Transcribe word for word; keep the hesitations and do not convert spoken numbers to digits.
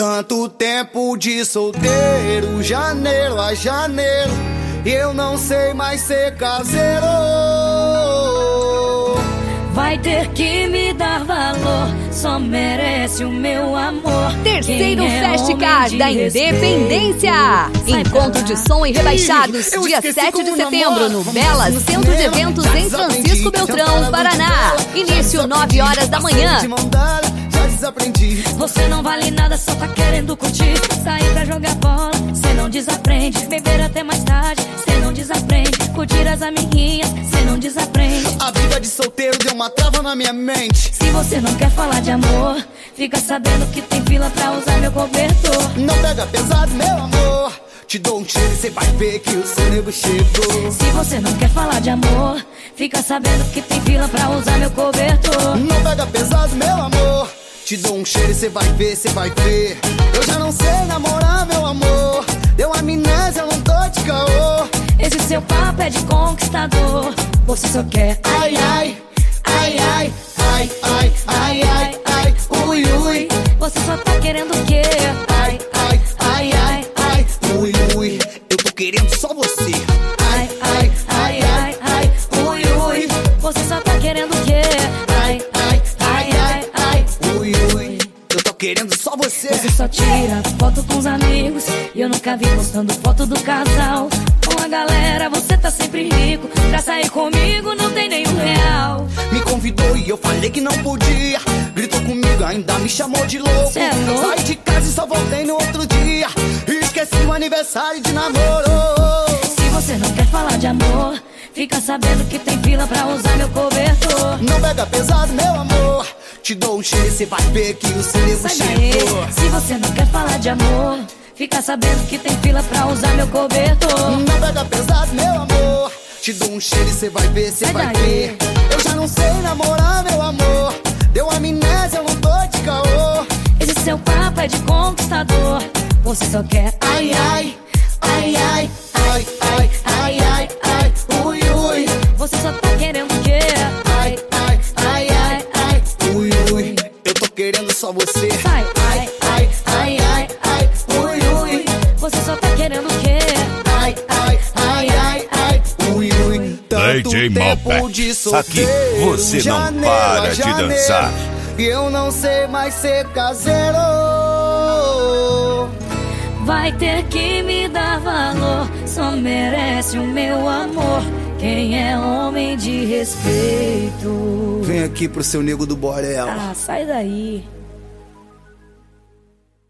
Tanto tempo de solteiro, janeiro a janeiro, eu não sei mais ser caseiro. Vai ter que me dar valor, só merece o meu amor. Terceiro é Festicar da Independência. Encontro de som e rebaixados, dia sete de setembro, no Bela Centro de Eventos em Francisco Beltrão, Paraná. Início nove horas da manhã. Você não vale nada, só tá querendo curtir. Sair pra jogar bola, cê não desaprende. Beber até mais tarde, cê não desaprende. Curtir as amiguinhas, cê não desaprende. A vida de solteiro deu uma trava na minha mente. Se você não quer falar de amor, fica sabendo que tem fila pra usar meu cobertor. Não pega pesado, meu amor, te dou um cheiro e cê vai ver que o seu nego chegou. Se você não quer falar de amor, fica sabendo que tem fila pra usar meu cobertor. Não pega pesado, meu amor, te dou um cheiro e cê vai ver, cê vai ver. Eu já não sei namorar, meu amor, deu amnésia, eu não tô de caô. Esse seu papo é de conquistador, você só quer ai, ai, ai, ai, ai, ai, ai, ai, ai, ui, ui. Você só tá querendo o quê? Ai, ai, ai, ai, ai, ui, ui. Eu tô querendo só você. Ai, ai, ai, ai, ai, ui, ui. Você só tá querendo o quê? Ai, ai, ai, ai, ai, ui, ui. Eu tô querendo só você. Você só tira foto com os amigos e eu nunca vi postando foto do casal. Com a galera você tá sempre rico, pra sair comigo não tem nenhum real. Me convidou e eu falei que não podia, gritou comigo, ainda me chamou de louco. É louco? Saí de casa e só voltei no outro dia, e esqueci o aniversário de namoro. Se você não quer falar de amor, fica sabendo que tem fila pra usar meu cobertor. Não pega pesado, meu amor, te dou um cheiro e cê vai ver que o seu nego Sai daí. chegou. Se você não quer falar de amor, fica sabendo que tem fila pra usar meu cobertor. Não pega pesado, meu amor, te dou um cheiro e cê vai ver, cê Sai vai daí. ver. Eu já não sei namorar, meu amor, deu amnésia, eu não tô de caô. Esse seu papo é de conquistador, você só quer Ai, ai, ai, ai, ai, ai, ai, ai, ai, ui, ui. Você só tá querendo o quê? Ai, ai, ai, ai, ai, ui, ui. Eu tô querendo só você. Sai. Ai, ai, ai, ai, ai, ui, ui. Você só tá querendo o quê? Ai, ai, ai, ai, ai, ui, ui. Tanto D J tempo Malbec, de aqui solteiro, você não janeiro para a de janeiro, dançar. e eu não sei mais ser caseiro. Vai ter que me dar valor, só merece o meu amor. Quem é homem de respeito? Vem aqui pro seu nego do Borel. Ah, sai daí.